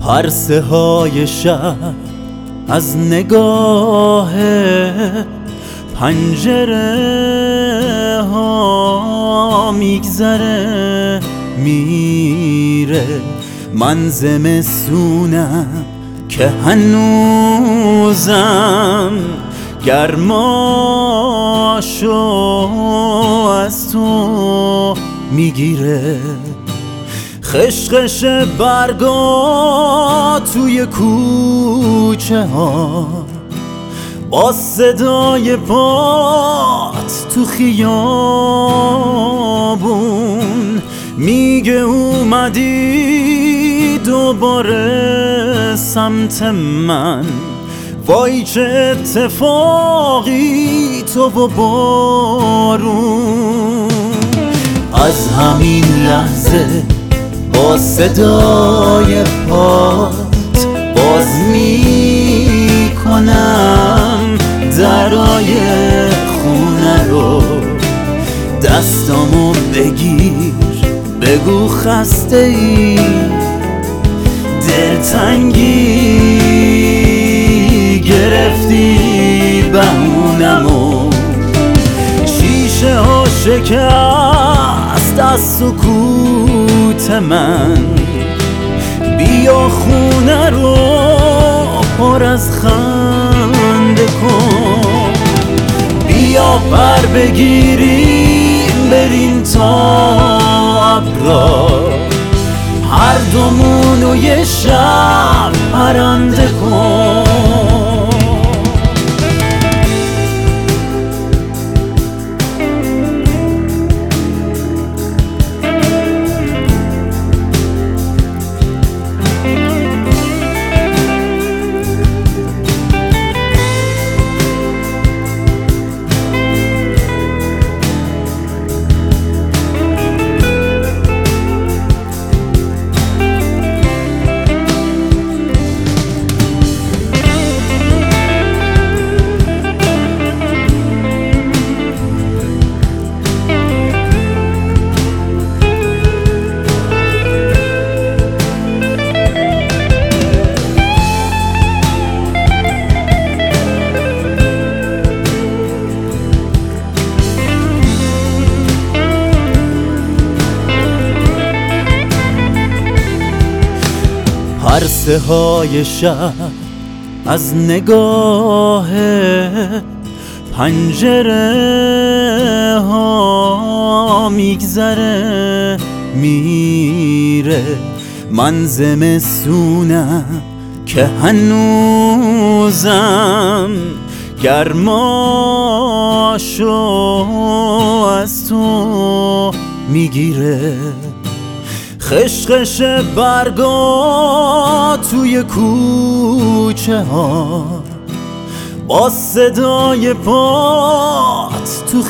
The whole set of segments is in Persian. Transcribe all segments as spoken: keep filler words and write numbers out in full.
پرسه های شب از نگاه پنجره ها میگذره میره. من زمستونم که هنوزم گرماشو از تو میگیره. خشخش برگا توی کوچه ها با صدای پات تو خیابون میگه اومدی دوباره سمت من. وای چه اتفاقی تو و بارون. از همین لحظه با صدای پات باز میکنم درای خونه رو. دستامو بگیر بگو خسته ای، دلتنگی گرفتی بهونمو. شیشه ها شکست از سکوت من. بیا خونه رو پر از خنده کن. بیا پر بگیریم بریم تا ابرا، هر دومونو یه شب پرنده کن. پرسه های شب از نگاه پنجره ها میگذره میره. من زمستونم که هنوزم گرماشو از تو میگیره. خشخش برگا توی کوچه ها با صدای پات تو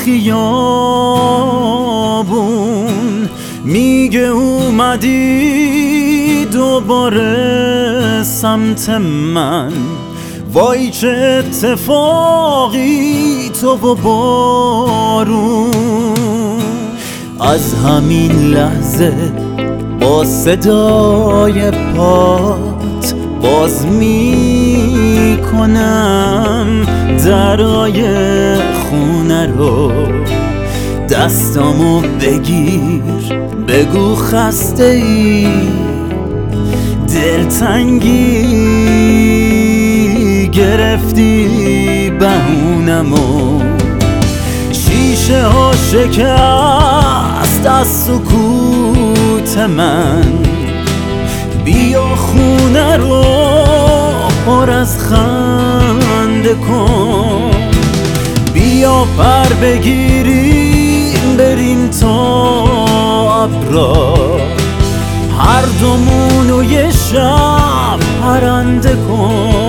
خیابون میگه اومدی دوباره سمت من. وای چه اتفاقی تو و بارون. از همین لحظه با صدای پات باز میکنم درای خونه رو. دستامو بگیر بگو خسته ای، دلتنگی گرفتی بهونمو. شیشه ها شکست از سکوت من. بیا خونه رو پر از خنده کن. بیا پر بگیریم بریم تا ابرا، هر دومونو یه شب پرنده کن.